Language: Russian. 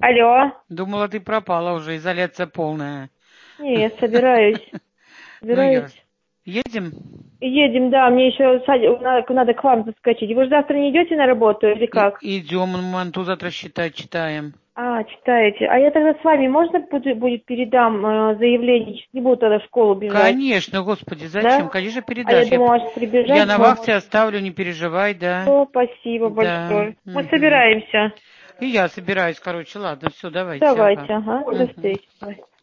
Алло. Думала, ты пропала уже, изоляция полная. Не, я собираюсь. Ну, я... Едем? Едем, да, мне еще надо к вам заскочить. Вы же завтра не идете на работу или как? Идем, манту завтра считать, читаем. Читаете. А я тогда с вами, можно будет передам заявление? Не буду тогда в школу бежать. Конечно, господи, зачем? Да? Конечно, А я передашь. думала, аж прибежать. Я на вахте оставлю, не переживай, да. Спасибо Да. большое. Мы собираемся. И я собираюсь, короче, ладно, все, давайте. Давайте, ага. До Мгм. встречи. Bye.